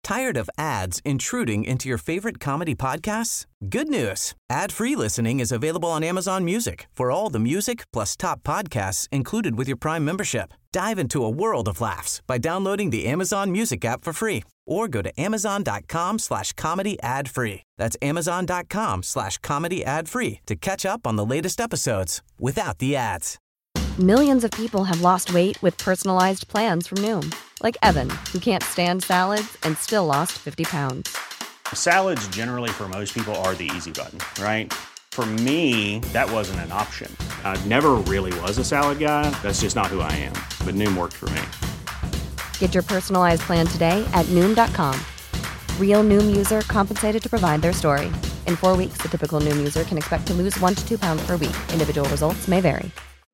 Tired of ads intruding into your favorite comedy podcasts? Good news. Ad-free listening is available on Amazon Music for all the music plus top podcasts included with your Prime membership. Dive into a world of laughs by downloading the Amazon Music app for free or go to amazon.com/comedy ad-free. That's amazon.com/comedy ad-free to catch up on the latest episodes without the ads. Millions of people have lost weight with personalized plans from Noom. Like Evan, who can't stand salads and still lost 50 pounds. Salads generally for most people are the easy button, right? For me, that wasn't an option. I never really was a salad guy. That's just not who I am. But Noom worked for me. Get your personalized plan today at Noom.com. Real Noom user compensated to provide their story. In 4 weeks, the typical Noom user can expect to lose 1 to 2 pounds per week. Individual results may vary.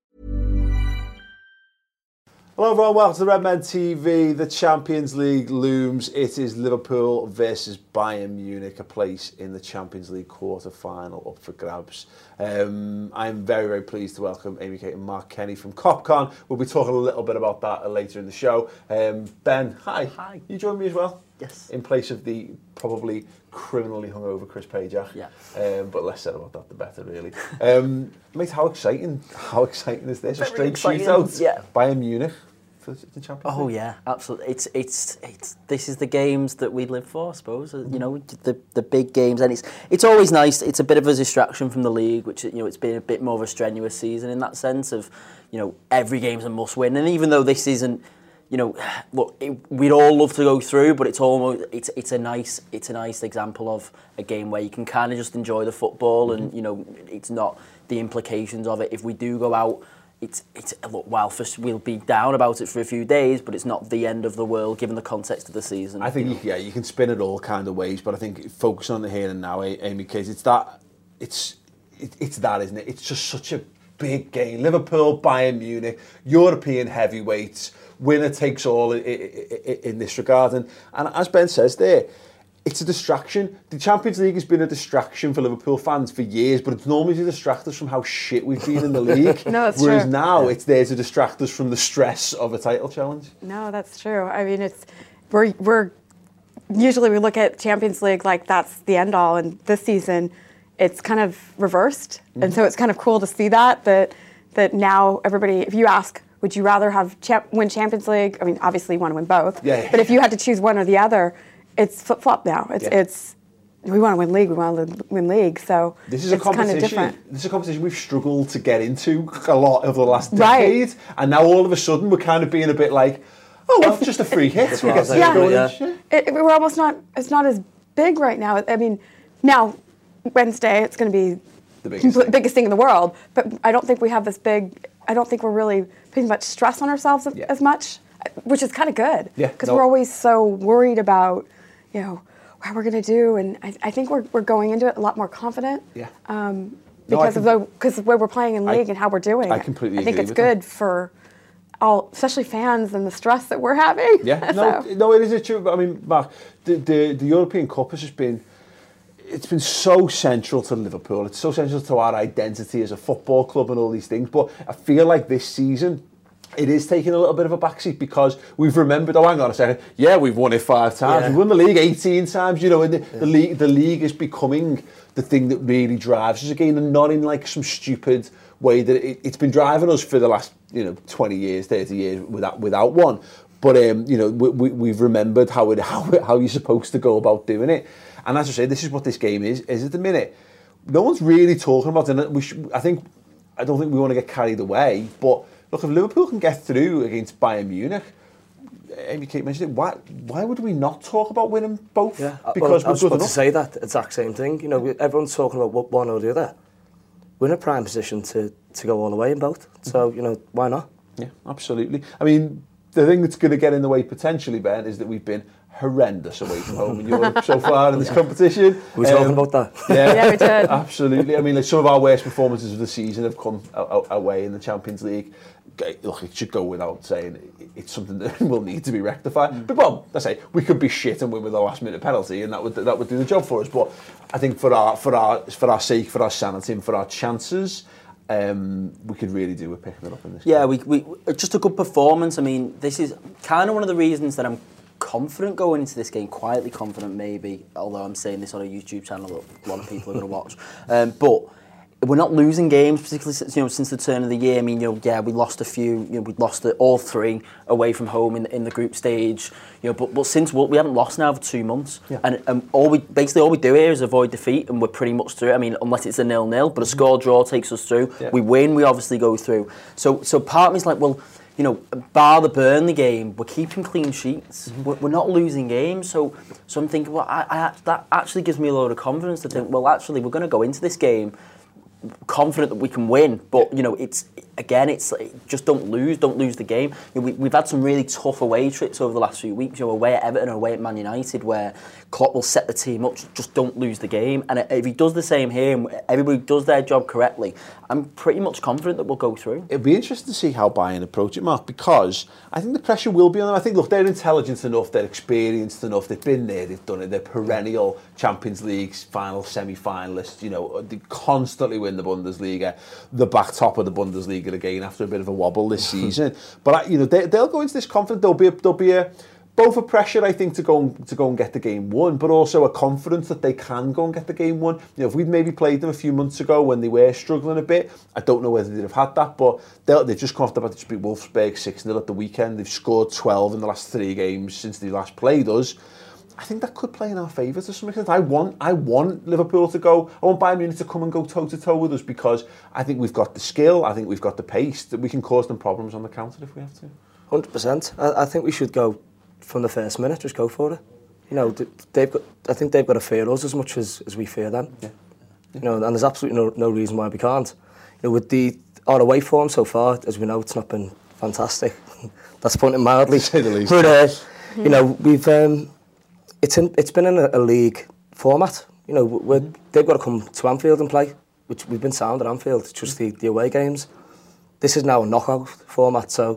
Hello everyone, welcome to the Redmen TV. The Champions League looms. It is Liverpool versus Bayern Munich, a place in the Champions League quarter-final up for grabs. I'm very, very pleased to welcome Amy Kate and Mark Kenny from CopCon. We'll be talking a little bit about that later in the show. Ben, hi. Hi. You join me as well? Yes. In place of the probably criminally hungover Chris Pajak. Yeah. But less said about that, the better, really. Mate, how exciting is this? A straight exciting. shootout. Yeah. Bayern Munich for the Champions League. Oh yeah, absolutely. It's this is the games that we live for, I suppose. You know, the big games, and it's always nice. It's a bit of a distraction from the league, which, you know, it's been a bit more of a strenuous season in that sense of, you know, every game's a must win. And even though this isn't, you know, look, we'd all love to go through, but it's almost it's a nice example of a game where you can kind of just enjoy the football, and, you know, it's not the implications of it. If we do go out, look, while we'll be down about it for a few days, but it's not the end of the world given the context of the season. I think, yeah, you can spin it all kind of ways, but I think focusing on the here and now, Amy, because it's that, isn't it? It's just such a big game. Liverpool, Bayern Munich, European heavyweights, winner takes all in this regard. And as Ben says there, it's a distraction. The Champions League has been a distraction for Liverpool fans for years, but it's normally to distract us from how shit we've been in the league. No, that's Whereas true. now it's there to distract us from the stress of a title challenge. No, that's true. I mean, we're usually we look at Champions League like that's the end all, and this season it's kind of reversed, and so it's kind of cool to see that now everybody, if you ask, would you rather have win Champions League? I mean, obviously you want to win both, but if you had to choose one or the other, it's flip-flop now. It's we want to win league, we want to win league. So this is a competition. Kind of different. This is a competition we've struggled to get into a lot over the last decade, and now all of a sudden we're kind of being a bit like, oh, well, just a free hit. We get We're almost not. It's not as big right now. I mean, now Wednesday it's going to be the biggest thing in the world. But I don't think we have this big. I don't think we're really putting much stress on ourselves as much, which is kind of good. Yeah. Because we're always so worried about, you know, how we're going to do, and I think we're going into it a lot more confident. Yeah. Because of where we're playing in league and how we're doing. I completely agree. I think it's with good that. For all, especially fans, and the stress that we're having. Yeah. No, it is true. I mean, Mark, the European Cup has just been. It's been so central to Liverpool. It's so central to our identity as a football club and all these things. But I feel like this season, it is taking a little bit of a backseat because we've remembered, oh, hang on a second, yeah, we've won it 5 times. Yeah. We've won the league 18 times, you know, and the league is becoming the thing that really drives us again, and not in like some stupid way that it's been driving us for the last, 20 years, 30 years without one. But, we've remembered how you're supposed to go about doing it. And as I say, this is what this game is at the minute. No one's really talking about it. I don't think we want to get carried away, but look, if Liverpool can get through against Bayern Munich, Amy Kate mentioned it, why would we not talk about winning both? Yeah, because I was about to say that exact same thing. You know, everyone's talking about one or the other. We're in a prime position to go all the way in both. So, why not? Yeah, absolutely. I mean, the thing that's going to get in the way potentially, Ben, is that we've been horrendous away from home in Europe so far in this competition. We're talking about that. Yeah, we did. Absolutely. I mean, like some of our worst performances of the season have come away in the Champions League. Look, it should go without saying it's something that will need to be rectified. But well, I say we could be shit and win with a last-minute penalty, and that would do the job for us. But I think for our sake, for our sanity, and for our chances, we could really do with picking it up in this. Yeah, we just a good performance. I mean, this is kind of one of the reasons that I'm confident going into this game, quietly confident maybe, although I'm saying this on a YouTube channel that a lot of people are going to watch. But we're not losing games, particularly since the turn of the year. I mean, we lost a few. We lost all 3 away from home in the group stage. But since we haven't lost now for 2 months, and all we do here is avoid defeat, and we're pretty much through. I mean, unless it's a 0-0, but a score draw takes us through. Yeah. We win, we obviously go through. So part of me's like, well, bar the Burnley game, we're keeping clean sheets. We're not losing games. So I'm thinking, well, that actually gives me a load of confidence to think, well, actually, we're going to go into this game confident that we can win, but it's just don't lose the game. We've had some really tough away trips over the last few weeks. Away at Everton, away at Man United, where Klopp will set the team up, just don't lose the game. And if he does the same here, and everybody does their job correctly, I'm pretty much confident that we'll go through. It'll be interesting to see how Bayern approach it, Mark, because I think the pressure will be on them. I think, look, they're intelligent enough, they're experienced enough, they've been there, they've done it, they're perennial Champions League final semi-finalists. They constantly win the Bundesliga, the back top of the Bundesliga again after a bit of a wobble this season. But they'll go into this confident. There'll be both a pressure, I think, to go and get the game won, but also a confidence that they can go and get the game won. If we'd maybe played them a few months ago when they were struggling a bit, I don't know whether they'd have had that, but they've just come off the bat to beat Wolfsburg 6-0 at the weekend. They've scored 12 in the last 3 games since they last played us. I think that could play in our favour to some extent. I want Liverpool to go. I want Bayern Munich to come and go toe-to-toe with us, because I think we've got the skill, I think we've got the pace, that we can cause them problems on the counter if we have to. 100%. I think we should go from the first minute, just go for it. I think they've got to fear us as much as we fear them. Yeah. And there's absolutely no reason why we can't. With our away form so far, as we know, it's not been fantastic. That's putting it mildly. To say the least. But we've it's been in a league format. They've got to come to Anfield and play, which we've been sound at Anfield. It's just the away games. This is now a knockout format, so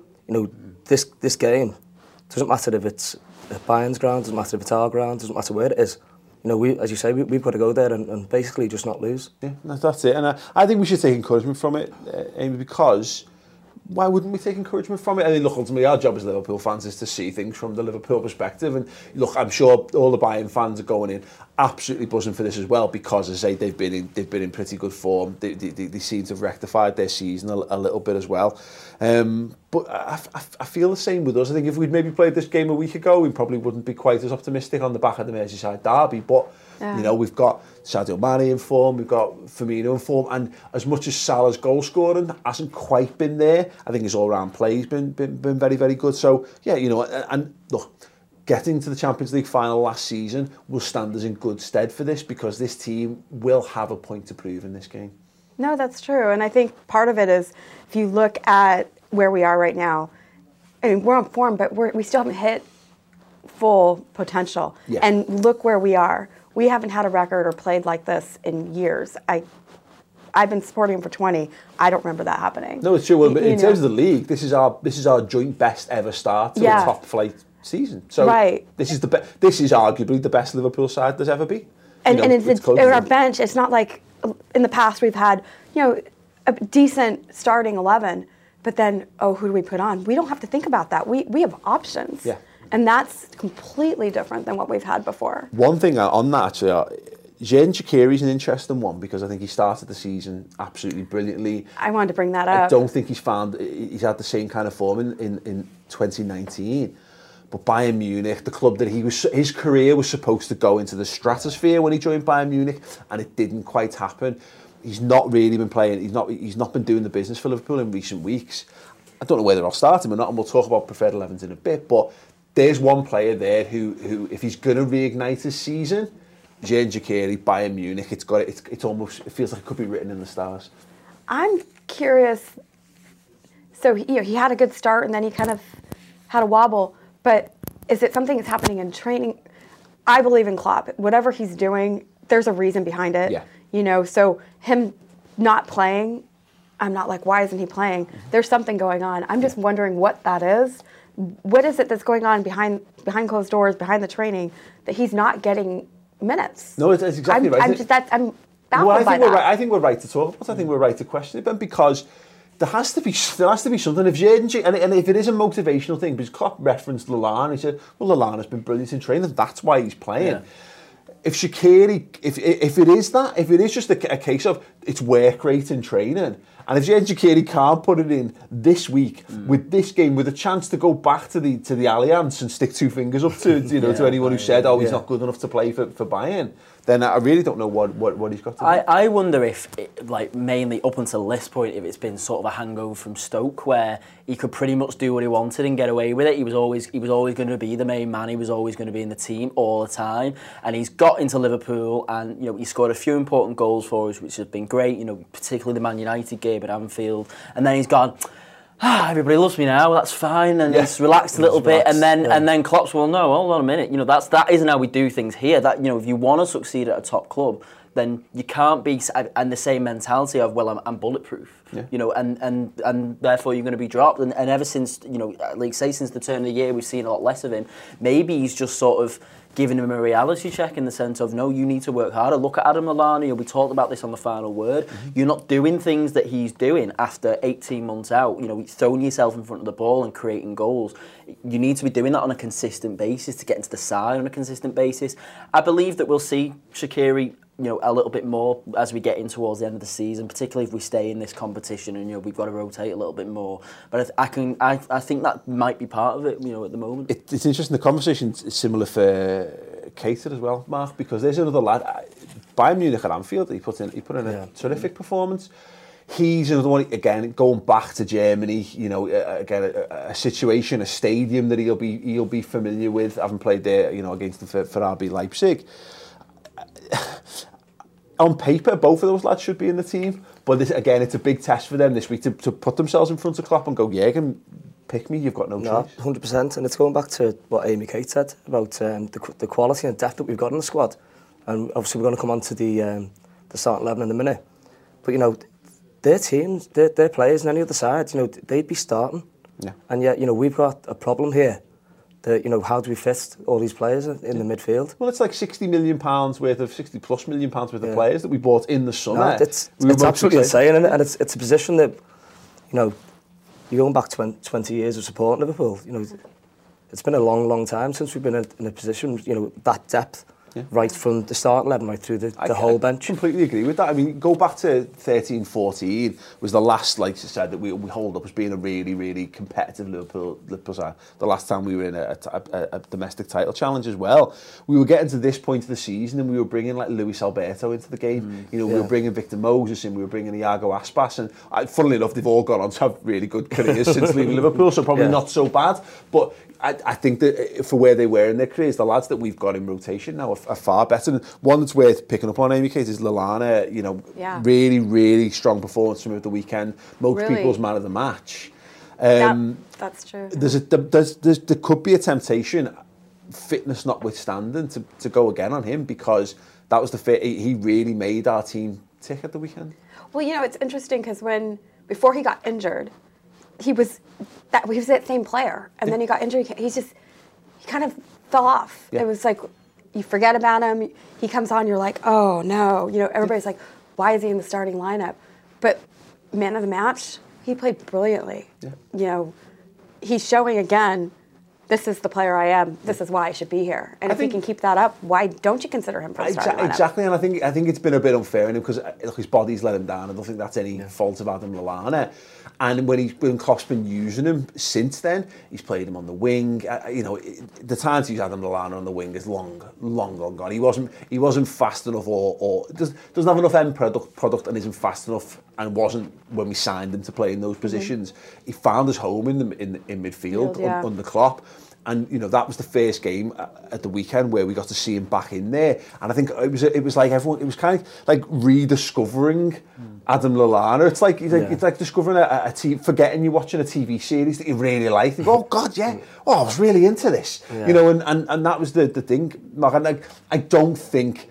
this game doesn't matter if it's at Bayern's ground, doesn't matter if it's our ground, doesn't matter where it is. As you say, we've got to go there and basically just not lose. Yeah, that's it. And I think we should take encouragement from it, Amy, because why wouldn't we take encouragement from it? I mean, look, ultimately, our job as Liverpool fans is to see things from the Liverpool perspective. And look, I'm sure all the Bayern fans are going in absolutely buzzing for this as well, because, as I say, they've been in pretty good form. They seem to have rectified their season a little bit as well. But I feel the same with us. I think if we'd maybe played this game a week ago, we probably wouldn't be quite as optimistic on the back of the Merseyside derby. But we've got Sadio Mane in form, we've got Firmino in form, and as much as Salah's goal scoring hasn't quite been there, I think his all-round play's been very, very good. So and look, getting to the Champions League final last season will stand us in good stead for this, because this team will have a point to prove in this game. No, that's true, and I think part of it is, if you look at where we are right now, I mean, we're on form, but we still haven't hit full potential. Yeah. And look where we are. We haven't had a record or played like this in years. I've been supporting him for 20. I don't remember that happening. No, it's true. Well, but in terms of the league, this is our joint best ever start to a top flight season. So this is arguably the best Liverpool side there's ever been. And it's our bench. It's not like in the past we've had a decent starting 11, but then who do we put on? We don't have to think about that. We have options. Yeah. And that's completely different than what we've had before. One thing on that, actually, Xherdan Shaqiri's an interesting one, because I think he started the season absolutely brilliantly. I wanted to bring that up. I don't think he's had the same kind of form in 2019. But Bayern Munich, the club that his career was supposed to go into the stratosphere when he joined Bayern Munich, and it didn't quite happen. He's not really been playing. He's not been doing the business for Liverpool in recent weeks. I don't know whether I'll start him or not, and we'll talk about preferred 11s in a bit. But there's one player there who if he's going to reignite his season, Xherdan Shaqiri, Bayern Munich, it feels like it could be written in the stars. I'm curious. So he had a good start, and then he kind of had a wobble. But is it something that's happening in training? I believe in Klopp. Whatever he's doing, there's a reason behind it. Yeah. So him not playing, I'm not like, why isn't he playing? Mm-hmm. There's something going on. I'm just wondering what that is. What is it that's going on behind closed doors, behind the training, that he's not getting minutes? No, it's exactly right. I'm baffled by that. I think we're right to talk about it. I think we're right to question it, but because there has to be something. If Jurgen, and if it is a motivational thing, because Klopp referenced Lallana, he said, well, Lallana's been brilliant in training, that's why he's playing. Yeah. If Shaqiri, if it is that, if it is just a case of it's work rate in training, and if Shaqiri can't put it in this week with this game, with a chance to go back to the Allianz and stick two fingers up to to anyone who said, he's not good enough to play for Bayern, then I really don't know what he's got to do. I wonder if, mainly up until this point, if it's been sort of a hangover from Stoke, where he could pretty much do what he wanted and get away with it. He was always going to be the main man. He was always going to be in the team all the time. And he's got into Liverpool, and he scored a few important goals for us, which has been great. Particularly the Man United game at Anfield. And then he's gone, everybody loves me now, that's fine, and he's relaxed a little bit, and then Klopp's, well, no, hold on a minute, that isn't how we do things here. That if you want to succeed at a top club, then you can't be, and the same mentality of, well, I'm bulletproof, and therefore you're going to be dropped. And ever since, since the turn of the year, we've seen a lot less of him. Maybe he's just sort of giving him a reality check in the sense of, no, you need to work harder. Look at Adam Lallana. We talked about this on the final word. You're not doing things that he's doing after 18 months out. Throwing yourself in front of the ball and creating goals. You need to be doing that on a consistent basis to get into the side on a consistent basis. I believe that we'll see Shaqiri a little bit more as we get in towards the end of the season, particularly if we stay in this competition and we've got to rotate a little bit more. But I think that might be part of it, at the moment. It's interesting. The conversation is similar for Keita as well, Mark, because there's another lad. Bayern Munich at Anfield, he put in a terrific performance. He's another one, again, going back to Germany, again, a situation, a stadium that he'll be familiar with, having played there, against for RB Leipzig. On paper, both of those lads should be in the team, but again, it's a big test for them this week to put themselves in front of Klopp and go, Jürgen, pick me, you've got no choice. 100%, and it's going back to what Amy Kate said about the quality and depth that we've got in the squad, and obviously we're going to come on to the starting 11 in a minute, but their teams, their players on any other side, they'd be starting, and yet we've got a problem here. How do we fit all these players in the midfield? Well, it's like £60 million worth of £60+ million worth of players that we bought in the summer. No, it's absolutely insane, and it's a position that you're going back 20 years of supporting Liverpool. It's been a long time since we've been in a position that depth. Right from the start 11 right through the whole bench. I completely agree with that. I mean, go back to 13-14 was the last, like you said, that we hold up as being a really, really competitive Liverpool side. The last time we were in a domestic title challenge as well. We were getting to this point of the season and we were bringing like Luis Alberto into the game. We were bringing Victor Moses in, we were bringing Iago Aspas, and funnily enough, they've all gone on to have really good careers since leaving Liverpool, so probably not so bad. But I think that for where they were in their careers, the lads that we've got in rotation now are far better. And one that's worth picking up on, Amy Kate, is Lallana. Really, really strong performance from him at the weekend. Most people's man of the match. That's true. There could be a temptation, fitness notwithstanding, to go again on him, because that was the fit. He really made our team tick at the weekend. Well, it's interesting because before he got injured, he was that same player, and then he got injured. He kind of fell off. It was like you forget about him. He comes on, you're like, oh no, everybody's like, why is he in the starting lineup? But man of the match, he played brilliantly. He's showing again, this is the player I am. This is why I should be here. And if he can keep that up, why don't you consider him for a starting lineup? Exactly, and I think it's been a bit unfair on him because his body's let him down. I don't think that's any fault of Adam Lallana. And when Klopp's been using him since then, he's played him on the wing. The time to use Adam Lallana on the wing is long gone. He wasn't fast enough, or doesn't have enough end product, and isn't fast enough, and wasn't when we signed him to play in those positions. He found his home in midfield under Klopp. And that was the first game at the weekend where we got to see him back in there, and I think it was like everyone. It was kind of like rediscovering Adam Lallana. It's like discovering forgetting you're watching a TV series that you really like. You go, oh God, I was really into this. And that was the thing, Mark. And I don't think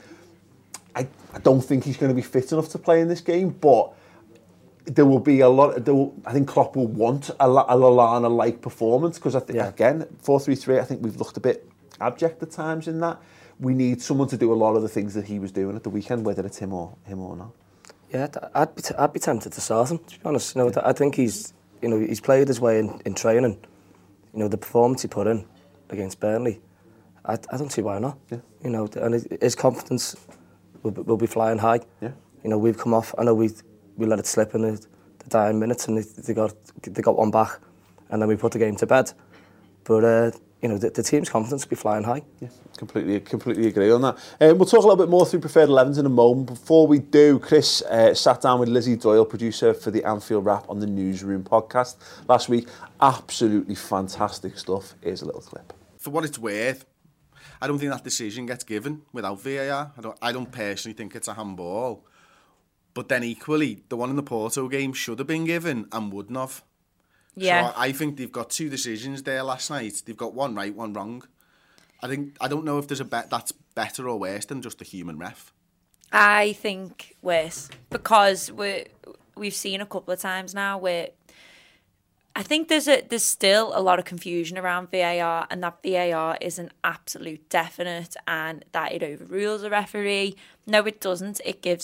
he's going to be fit enough to play in this game, but there will be a lot. I think Klopp will want a Lallana-like performance, because I think again 4-3-3. I think we've looked a bit abject at times in that. We need someone to do a lot of the things that he was doing at the weekend, whether it's him or not. Yeah, I'd be tempted to start him, to be honest. You know, I think he's played his way in training. You know, the performance he put in against Burnley, I don't see why not. Yeah. You know, and his confidence will be flying high. Yeah. You know, we've come off. I know we let it slip in the dying minutes, and they got one back, and then we put the game to bed. But you know, the team's confidence will be flying high. Yeah, completely agree on that. We'll talk a little bit more through Preferred 11s in a moment. Before we do, Chris sat down with Lizzie Doyle, producer for the Anfield Wrap on the Newsroom podcast last week. Absolutely fantastic stuff. Here's a little clip. For what it's worth, I don't think that decision gets given without VAR. I don't personally think it's a handball. But then equally, the one in the Porto game should have been given and wouldn't have. Yeah. So I think they've got two decisions there last night. They've got one right, one wrong. I don't know if there's a bet that's better or worse than just a human ref. I think worse, because we've seen a couple of times now where I think there's still a lot of confusion around VAR, and that VAR is an absolute definite and that it overrules a referee. No, it doesn't.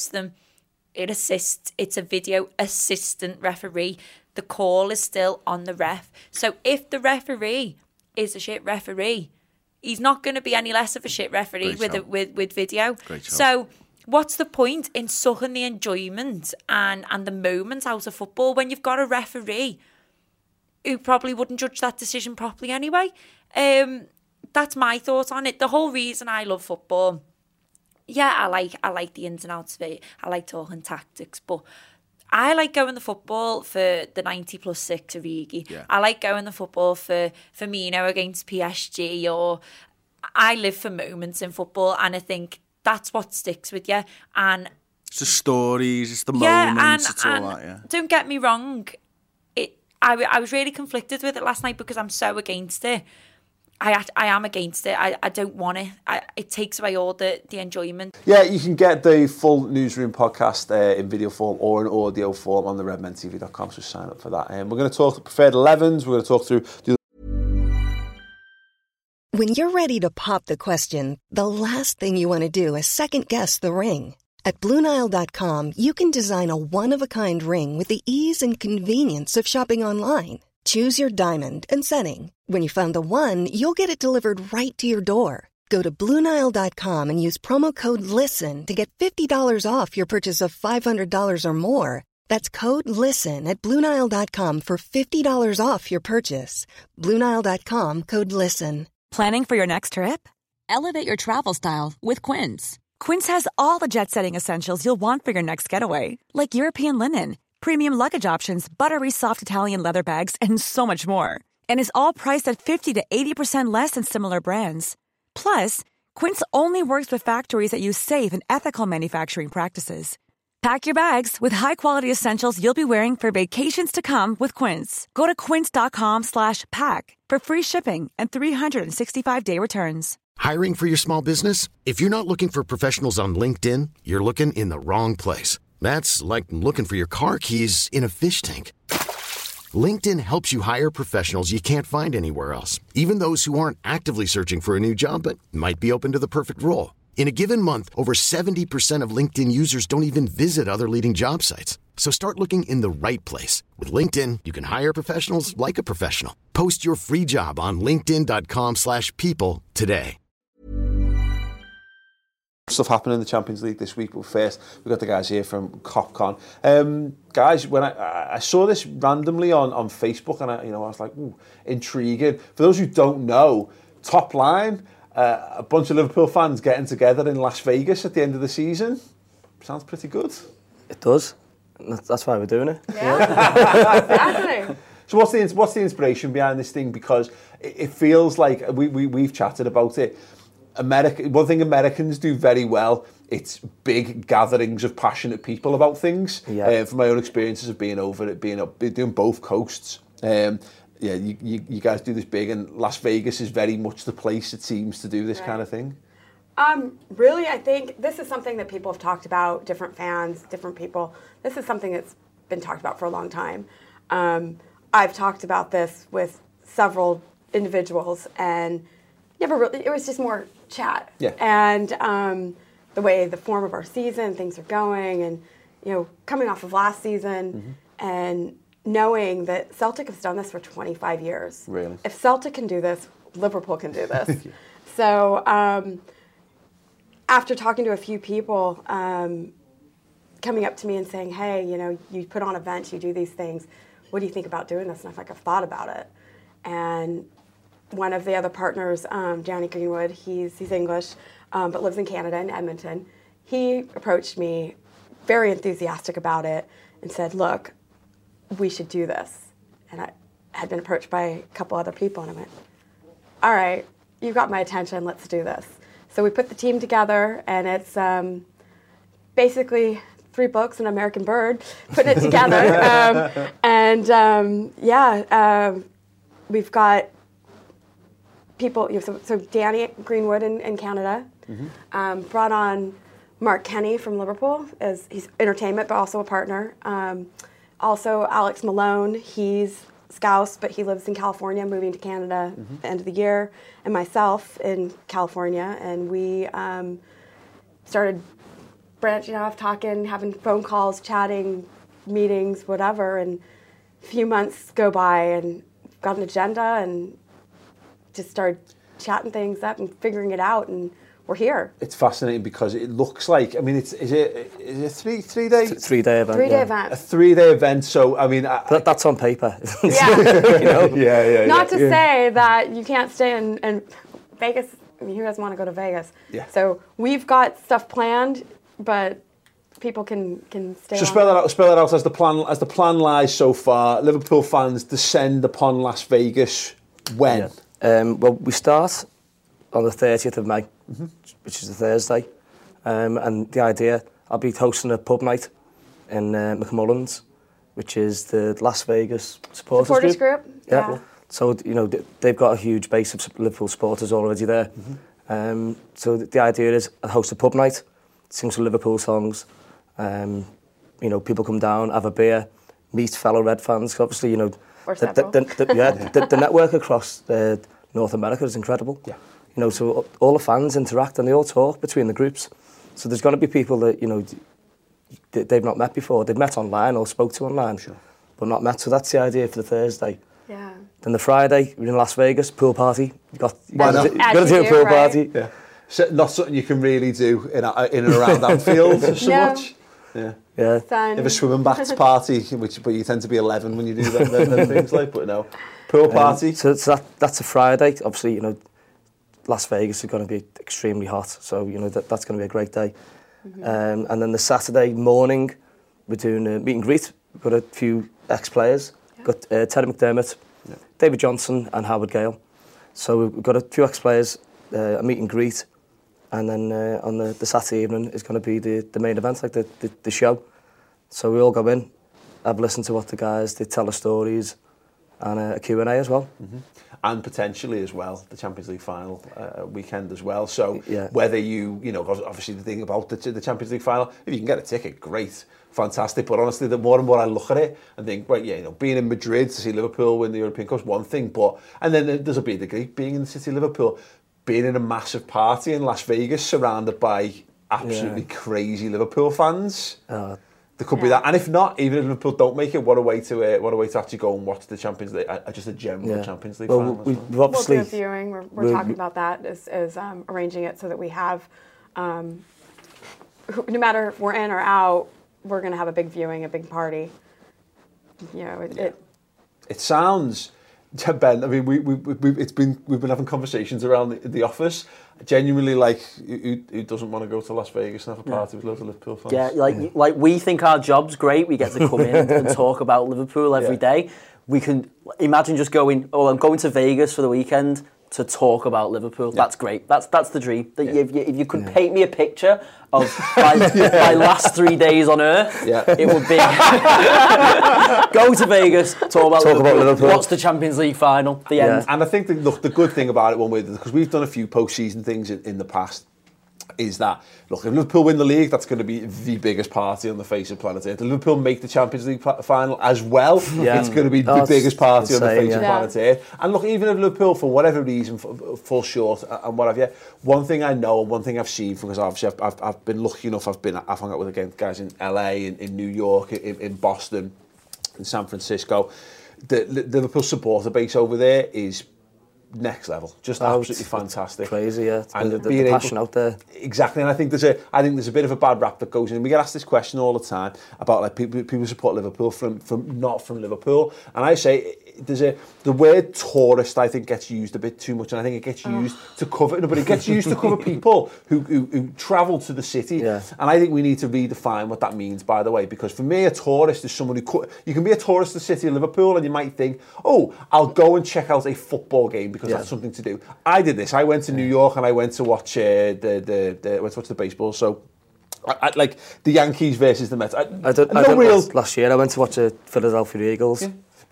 It assists. It's a video assistant referee. The call is still on the ref. So if the referee is a shit referee, he's not going to be any less of a shit referee with video. So what's the point in sucking the enjoyment and the moments out of football when you've got a referee who probably wouldn't judge that decision properly anyway? That's my thought on it. The whole reason I love football, yeah, I like the ins and outs of it. I like talking tactics, but I like going the football for the 90+6 Origi. Yeah. I like going the football for Firmino against PSG, or I live for moments in football, and I think that's what sticks with you. And it's the stories, it's the moments, it's all that, yeah. Don't get me wrong, I was really conflicted with it last night because I'm so against it. I am against it. I don't want it. It takes away all the enjoyment. Yeah, you can get the full Newsroom podcast in video form or in audio form on the redmentv.com, so sign up for that. We're going to talk Preferred 11s. We're going to talk through When you're ready to pop the question, the last thing you want to do is second-guess the ring. At BlueNile.com, you can design a one-of-a-kind ring with the ease and convenience of shopping online. Choose your diamond and setting. When you find the one, you'll get it delivered right to your door. Go to BlueNile.com and use promo code LISTEN to get $50 off your purchase of $500 or more. That's code LISTEN at BlueNile.com for $50 off your purchase. BlueNile.com, code LISTEN. Planning for your next trip? Elevate your travel style with Quince. Quince has all the jet-setting essentials you'll want for your next getaway, like European linen, premium luggage options, buttery soft Italian leather bags, and so much more. And is all priced at 50 to 80% less than similar brands. Plus, Quince only works with factories that use safe and ethical manufacturing practices. Pack your bags with high-quality essentials you'll be wearing for vacations to come with Quince. Go to quince.com/pack for free shipping and 365-day returns. Hiring for your small business? If you're not looking for professionals on LinkedIn, you're looking in the wrong place. That's like looking for your car keys in a fish tank. LinkedIn helps you hire professionals you can't find anywhere else, even those who aren't actively searching for a new job but might be open to the perfect role. In a given month, over 70% of LinkedIn users don't even visit other leading job sites. So start looking in the right place. With LinkedIn, you can hire professionals like a professional. Post your free job on linkedin.com/people today. Stuff happening in the Champions League this week, but first we've got the guys here from CopCon. Guys, when I saw this randomly on Facebook, and I was like, ooh, intriguing. For those who don't know, Top Line, a bunch of Liverpool fans getting together in Las Vegas at the end of the season. Sounds pretty good. It does. That's why we're doing it. Yeah, exactly. So what's the inspiration behind this thing? Because it feels like we've chatted about it. One thing Americans do very well, it's big gatherings of passionate people about things. Yeah. From my own experiences of being doing both coasts. You guys do this big, and Las Vegas is very much the place, it seems, to do this kind of thing. Really, I think this is something that people have talked about, different fans, different people. This is something that's been talked about for a long time. I've talked about this with several individuals, and never really, it was just more chat. Yeah. And the way the form of our season, things are going, and coming off of last season and knowing that Celtic has done this for 25 years. Really? If Celtic can do this, Liverpool can do this. So after talking to a few people, coming up to me and saying, hey, you put on events, you do these things. What do you think about doing this? And I'm like, I've thought about it. And one of the other partners, Johnny Greenwood, he's English, but lives in Canada, in Edmonton. He approached me, very enthusiastic about it, and said, look, we should do this. And I had been approached by a couple other people, and I went, all right, you've got my attention, let's do this. So we put the team together, and it's basically 3 books and American Bird, putting it together. We've got people, so Danny Greenwood in Canada, brought on Mark Kenny from Liverpool, as he's entertainment, but also a partner. Also Alex Malone, he's Scouse, but he lives in California, moving to Canada at the end of the year, and myself in California, and we started branching off, talking, having phone calls, chatting, meetings, whatever, and a few months go by and got an agenda and just started chatting things up and figuring it out, and we're here. It's fascinating because it looks like, I mean, is it 3 day? 3 day event. 3 day event. A 3 day event. So I mean, that's on paper. Yeah. Not to say that you can't stay in Vegas. I mean, who doesn't want to go to Vegas? Yeah. So we've got stuff planned, but people can stay. So spell that out as the plan lies so far. Liverpool fans descend upon Las Vegas when? Well, we start on the 30th of May, which is a Thursday, and the idea, I'll be hosting a pub night in McMullen's, which is the Las Vegas supporters group. Yeah. So they've got a huge base of Liverpool supporters already there. So the idea is I host a pub night, sing some Liverpool songs. People come down, have a beer, meet fellow Red fans. Obviously, the network across North America is incredible. Yeah. So all the fans interact and they all talk between the groups. So there's going to be people that they've not met before. They've met online or spoke to online, but not met. So that's the idea for the Thursday. Yeah. Then the Friday, we're in Las Vegas, pool party. You've got to do a pool party. Yeah. So not something you can really do in and around Anfield so much. Yeah. Yeah. You have a swimming baths party, but you tend to be 11 when you do them things like. But no, pool party. So that's a Friday. Obviously, Las Vegas is going to be extremely hot, so that's going to be a great day. And then the Saturday morning, we're doing a meet and greet. We've got a few ex-players. We've got Terry McDermott, David Johnson, and Howard Gale. So we've got a few ex-players, a meet and greet. And then on the Saturday evening is going to be the main event, like the show. So we all go in, have a listen to what the guys, they tell the stories, and a Q&A as well. And potentially as well, the Champions League final weekend as well. So whether obviously the thing about the Champions League final, if you can get a ticket, great, fantastic. But honestly, the more and more I look at it and think, right, being in Madrid to see Liverpool win the European Cup is one thing, and then there's a big degree being in the city of Liverpool, being in a massive party in Las Vegas surrounded by absolutely crazy Liverpool fans. There could be that, and if not, even if Liverpool don't make it, what a way to actually go and watch the Champions League, just a general Champions League final. We've obviously we'll do viewing. We're talking about that as arranging it so that we have, no matter if we're in or out, we're going to have a big viewing, a big party. It sounds. Ben, I mean, we've been having conversations around the office. Genuinely, who doesn't want to go to Las Vegas and have a party with loads of Liverpool fans? Yeah, like we think our job's great. We get to come in and talk about Liverpool every day. We can imagine just going. Oh, I'm going to Vegas for the weekend to talk about Liverpool. Yeah. That's great. That's the dream. If you could paint me a picture of my last 3 days on Earth, it would be go to Vegas, talk about Liverpool. What's the Champions League final? The end. And I think the good thing about it, one way, because we've done a few post-season things in the past, is that, look, if Liverpool win the league, that's going to be the biggest party on the face of planet Earth. If Liverpool make the Champions League final as well, it's going to be the biggest party on the face of planet Earth. And look, even if Liverpool, for whatever reason, fall short and what have you, one thing I know and one thing I've seen, because obviously I've been lucky enough, I've hung out with, again, guys in LA, in New York, in Boston, in San Francisco. The Liverpool supporter base over there is next level, just absolutely fantastic, crazy, and the passion out there. Exactly, and I think there's a bit of a bad rap that goes in. We get asked this question all the time about like people support Liverpool from not from Liverpool, and I say the word tourist I think gets used a bit too much, and I think it gets used to cover, but it gets used to cover people who travel to the city, and I think we need to redefine what that means. By the way, because for me, a tourist is someone who you can be a tourist to the city of Liverpool, and you might think, oh, I'll go and check out a football game because that's something to do. I did this. I went to New York and I went to watch the baseball. So, I like the Yankees versus the Mets. Last year I went to watch the Philadelphia Eagles. Yeah.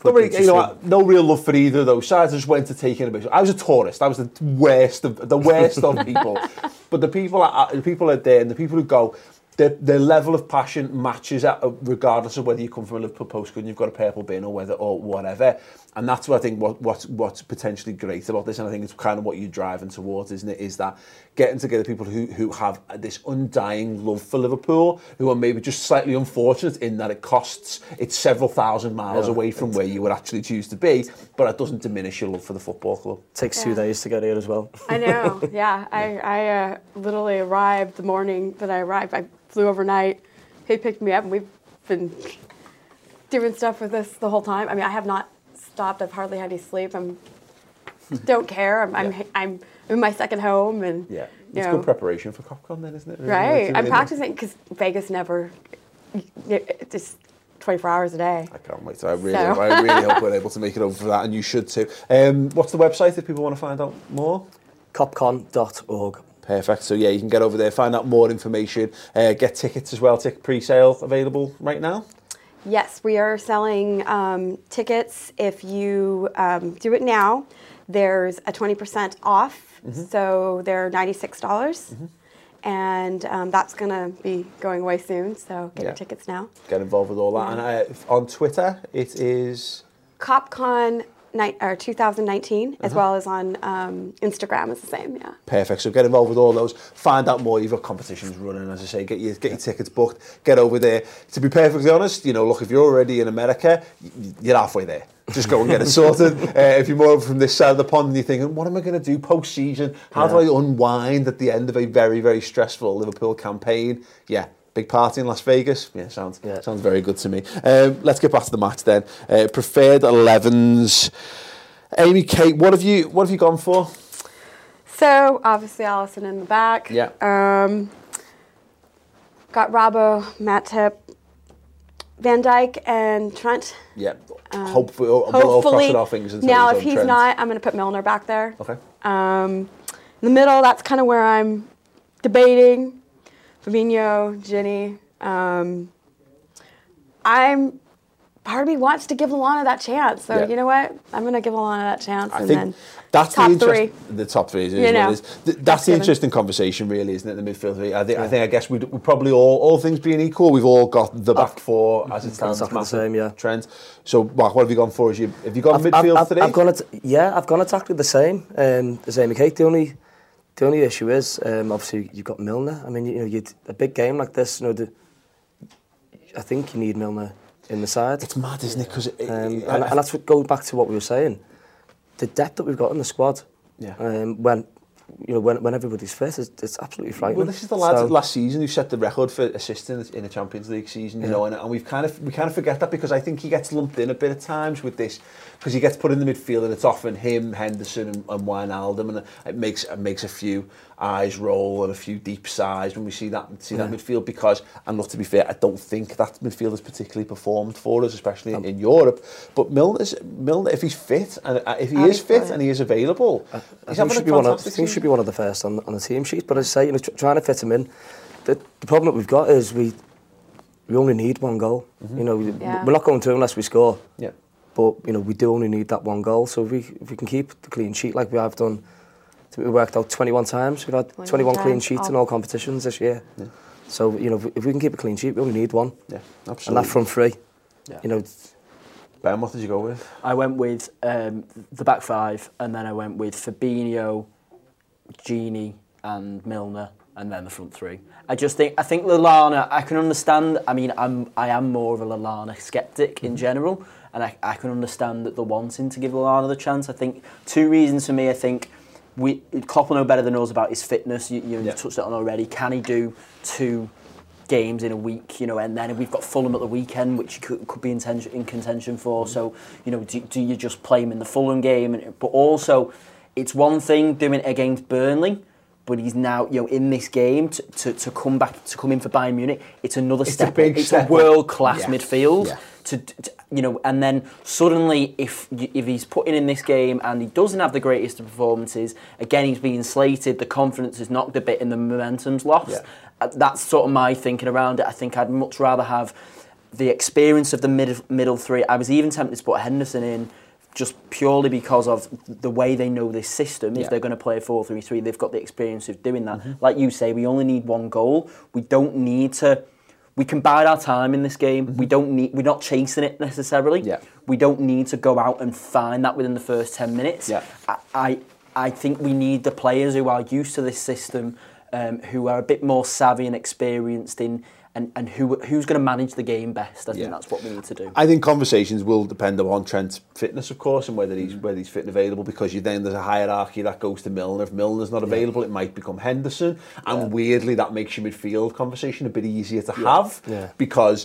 No real love for either of those sides. I just went to take in a baseball. I was a tourist. I was the worst of people. But the people are there, and the people who go, their level of passion matches regardless of whether you come from a Liverpool postcode and you've got a purple bin or whatever. And that's what I think what's potentially great about this, and I think it's kind of what you're driving towards, isn't it? Is that getting together people who have this undying love for Liverpool, who are maybe just slightly unfortunate in that it's several thousand miles away from where you would actually choose to be, but it doesn't diminish your love for the football club. It takes 2 days to get here as well. I know, yeah. I literally arrived the morning that I arrived. I flew overnight. He picked me up, and we've been doing stuff with this the whole time. I mean, I have not stopped. I've hardly had any sleep. Don't care. I'm in my second home, and it's good preparation for CopCon, then, isn't it? Right. I'm practicing because Vegas never. Just 24 hours a day. I can't wait. I really hope we're able to make it over for that, and you should too. What's the website if people want to find out more? Copcon.org. Perfect. So yeah, you can get over there, find out more information, get tickets as well. Ticket pre-sale available right now. Yes, we are selling tickets. If you do it now, there's a 20% off. So they're $96. And that's going to be going away soon. So get your tickets now. Get involved with all that. And on Twitter, it is CopCon 2019, as well as on Instagram. It's the same, Perfect. So get involved with all those. Find out more. You've got competitions running, as I say. Get your tickets booked. Get over there. To be perfectly honest, look, if you're already in America, you're halfway there. Just go and get it sorted. If you're more over from this side of the pond and you're thinking, what am I going to do post-season? How do I unwind at the end of a very, very stressful Liverpool campaign? Big party in Las Vegas. Sounds very good to me. Let's get back to the match then. Preferred 11s. Amy, Kate, what have you gone for? So obviously Alisson in the back. Yeah. Got Robbo, Matip, Van Dijk, and Trent. Yeah. Hopefully, we'll cross it off fingers. Now, if he's not, I'm going to put Milner back there. Okay. In the middle, that's kind of where I'm debating. Fabinho, Ginny. Part of me wants to give Lallana that chance. So you know what? I'm going to give Lallana that chance. I think that's top three. The top three is that's the interesting conversation, really, isn't it? The midfield three. I guess we probably all things being equal, we've all got the back four as it stands. Exactly the same, Trent. So, Mark, what have you gone for? Have you gone midfield today? I've gone exactly the same. The same. Kate. The only issue is obviously you've got Milner. I mean, you'd a big game like this. I think you need Milner in the side. It's mad, isn't it? Because and that's what goes back to what we were saying. The depth that we've got in the squad. Yeah. When everybody's fit, it's absolutely frightening. Well, this is the lads last season who set the record for assists in a Champions League season, and we kind of forget that, because I think he gets lumped in a bit at times with this, because he gets put in the midfield and it's often him, Henderson and Wijnaldum, and it makes a few eyes roll and a few deep sighs when we see that midfield, because, and look, to be fair, I don't think that midfield has particularly performed for us, especially in Europe. But Milner, if he's fit, and if he is fit and he is available, I think he should be one of the first on the team sheet. But as I say, trying to fit him in, the problem that we've got is we only need one goal. We're not going to unless we score. Yeah. But we do only need that one goal. So if we can keep the clean sheet like we have done we worked out 21 times. We've had 21 clean sheets in all competitions this year. Yeah. So, you know, if we can keep a clean sheet, we only need one. Yeah, absolutely. And that front three. Yeah. You know, Ben, what did you go with? I went with the back five, and then I went with Fabinho, Gini, and Milner, and then the front three. I think Lallana, I can understand. I mean, I am more of a Lallana skeptic in general, and I can understand that the wanting to give Lallana the chance. I think two reasons for me. I think Klopp will know better than us about his fitness. You touched it on already. Can he do 2 games in a week? You know, and then we've got Fulham at the weekend, which could be in contention for. So, you know, do you just play him in the Fulham game? But also, it's one thing doing it against Burnley, but he's now, you know, in this game to come in for Bayern Munich. It's another step. It's a world-class midfield. Yeah. You know, and then suddenly, if he's putting in this game and he doesn't have the greatest of performances, again he's being slated. The confidence is knocked a bit, and the momentum's lost. Yeah. That's sort of my thinking around it. I think I'd much rather have the experience of the middle three. I was even tempted to put Henderson in, just purely because of the way they know this system. If they're going to play a 4-3-3, they've got the experience of doing that. Like you say, we only need one goal. We don't need to. We can bide our time in this game. We're not chasing it necessarily. Yeah. We don't need to go out and find that within the first 10 minutes. Yeah. I think we need the players who are used to this system, who are a bit more savvy and experienced in, and who's going to manage the game best. I think that's what we need to do. I think conversations will depend upon Trent's fitness, of course, and whether he's fit and available, because there's a hierarchy that goes to Milner. If Milner's not available, it might become Henderson, and weirdly that makes your midfield conversation a bit easier to have, because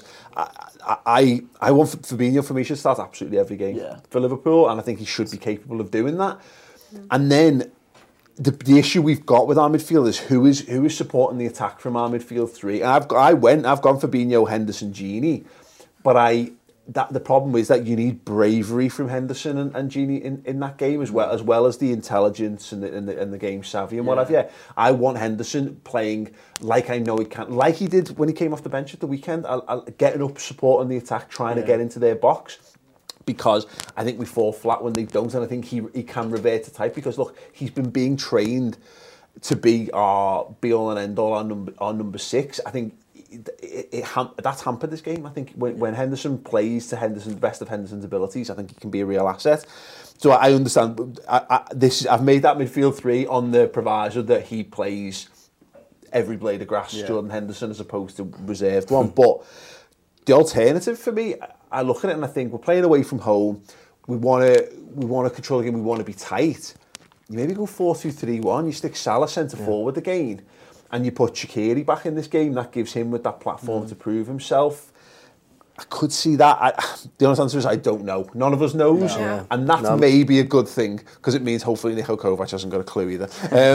I want Fabinho, for me, should start absolutely every game for Liverpool, and I think he should be capable of doing that. And then the issue we've got with our midfield is who is supporting the attack from our midfield three. And I've gone Fabinho, Henderson, Gini, but the problem is that you need bravery from Henderson and Gini in that game as well as the intelligence and the game savvy and what have you. I want Henderson playing like I know he can, like he did when he came off the bench at the weekend, getting up, supporting the attack, trying to get into their box. Because I think we fall flat when they don't, and I think he can revert to type, because look, he's been being trained to be our be-all and end-all, our number 6. I think that's hampered this game. I think when Henderson plays to the best of Henderson's abilities, I think he can be a real asset. So I understand. I've made that midfield three on the proviso that he plays every blade of grass, Jordan Henderson, as opposed to reserved one. But the alternative for me, I look at it and I think we're playing away from home. We want to control the game. We want to be tight. You maybe go 4-2-3-1. You stick Salah centre forward again, and you put Shaqiri back in this game. That gives him with that platform to prove himself. I could see that. The honest answer is I don't know. None of us knows, and that's maybe a good thing, because it means hopefully Niko Kovac hasn't got a clue either.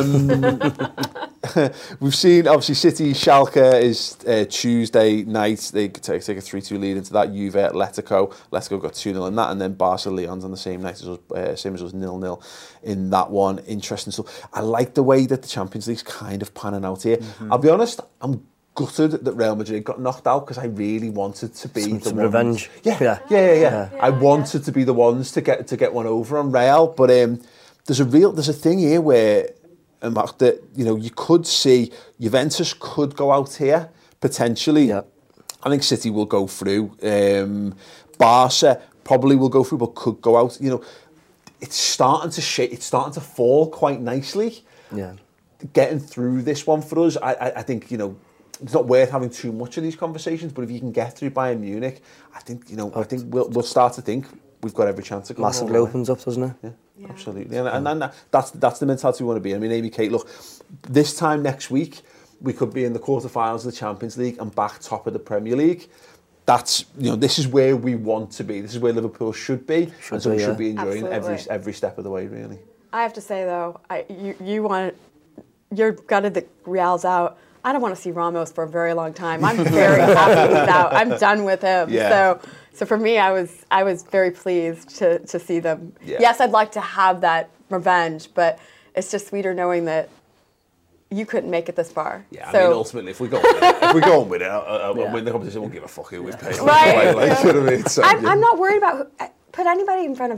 We've seen, obviously, City Schalke is Tuesday night. They take a 3-2 lead into that. Juve Atletico. Atletico got 2-0 in that, and then Barca Leon's on the same night as us, same as us, 0-0 in that one. Interesting. So I like the way that the Champions League's kind of panning out here. I'll be honest, I'm gutted that Real Madrid got knocked out, because I really wanted to be the ones. Revenge. Yeah. I wanted to be the ones to get one over on Real, but there's a thing here where that, you know, you could see Juventus could go out here potentially. Yeah. I think City will go through. Barca probably will go through, but could go out. You know, it's starting to shake. It's starting to fall quite nicely. Yeah. Getting through this one for us, I think, you know, it's not worth having too much of these conversations, but if you can get through Bayern Munich, I think we'll start to think we've got every chance to go. Massively opens up, doesn't it? Yeah, absolutely. And that's the mentality we want to be in. I mean, Amy Kate, look, this time next week we could be in the quarterfinals of the Champions League and back top of the Premier League. That's, you know, this is where we want to be. This is where Liverpool should be, and so we should be enjoying every step of the way, really. I have to say though, you're gutted that Real's out. I don't want to see Ramos for a very long time. I'm very happy he's out. I'm done with him. Yeah. So for me, I was very pleased to see them. Yeah. Yes, I'd like to have that revenge, but it's just sweeter knowing that you couldn't make it this far. Yeah, I mean, ultimately, if we go on with it, win the competition, we'll give a fuck who we've paid. Right. Like, you know what I mean? So, I'm not worried about put anybody in front of us.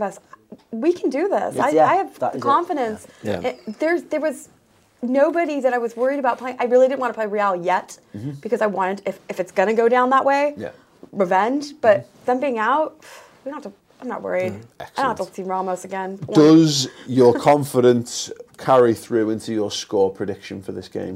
we can do this. I have confidence. There was nobody that I was worried about playing. I really didn't want to play Real yet because I wanted, if it's going to go down that way, revenge. But them being out, I'm not worried. I don't have to see Ramos again. Does your confidence carry through into your score prediction for this game?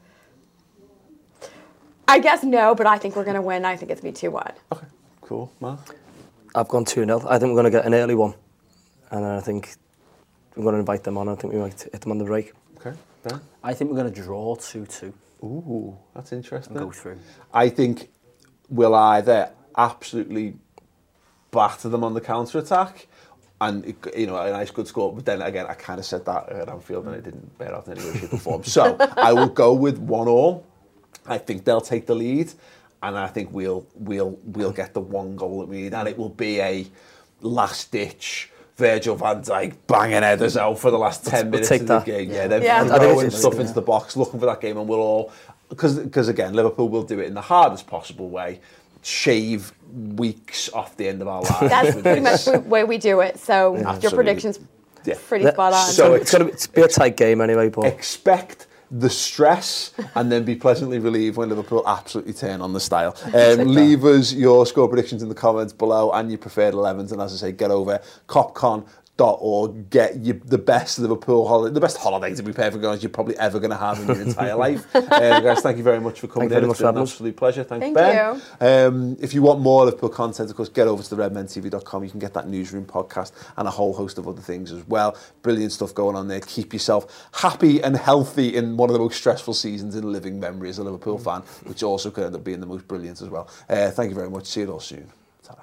I guess no, but I think we're going to win. I think it's going to be 2-1. Okay, cool. Mark? I've gone 2-0. I think we're going to get an early one. And I think we're going to invite them on. I think we might hit them on the break. Okay, Ben? I think we're going to draw 2-2. Ooh, that's interesting. And go through. I think we'll either absolutely batter them on the counter-attack and, a nice good score. But then, again, I kind of said that at Anfield and it didn't bear out in any way, shape or form. So I will go with 1-1. I think they'll take the lead, and I think we'll get the one goal that we need, and it will be a last-ditch Virgil van Dijk banging headers out for the last 10 minutes of the game. Yeah, they're throwing stuff into the box, looking for that game, and we'll all, because again, Liverpool will do it in the hardest possible way, shave weeks off the end of our lives. That's pretty much the way we do it. So your prediction's pretty spot on. So it's going to be a tight game anyway, but expect the stress and then be pleasantly relieved when Liverpool absolutely turn on the style. Leave us your score predictions in the comments below and your preferred 11s, and as I say, get over copcon.org, get the best Liverpool holiday, the best holiday, to be perfectly honest, you're probably ever going to have in your entire life. Guys, thank you very much for coming in. It's been an absolute pleasure. Thank Ben. You. If you want more Liverpool content, of course, get over to theredmentv.com. You can get that Newsroom podcast and a whole host of other things as well. Brilliant stuff going on there. Keep yourself happy and healthy in one of the most stressful seasons in living memory as a Liverpool fan, which also could end up being the most brilliant as well. Thank you very much. See you all soon. Ta-da.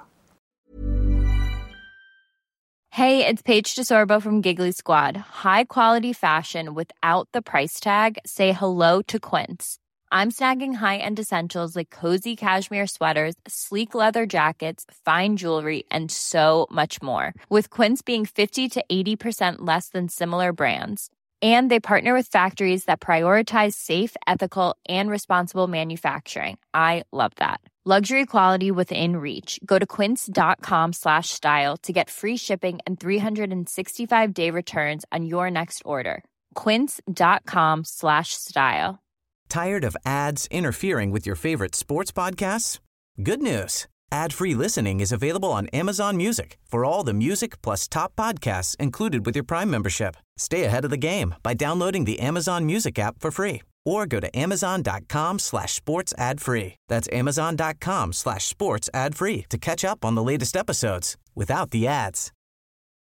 Hey, it's Paige DeSorbo from Giggly Squad. High quality fashion without the price tag. Say hello to Quince. I'm snagging high-end essentials like cozy cashmere sweaters, sleek leather jackets, fine jewelry, and so much more. With Quince being 50 to 80% less than similar brands. And they partner with factories that prioritize safe, ethical, and responsible manufacturing. I love that. Luxury quality within reach. Go to quince.com/style to get free shipping and 365-day returns on your next order. Quince.com/style. Tired of ads interfering with your favorite sports podcasts? Good news. Ad-free listening is available on Amazon Music for all the music plus top podcasts included with your Prime membership. Stay ahead of the game by downloading the Amazon Music app for free or go to amazon.com/sports ad free. That's amazon.com/sports ad free to catch up on the latest episodes without the ads.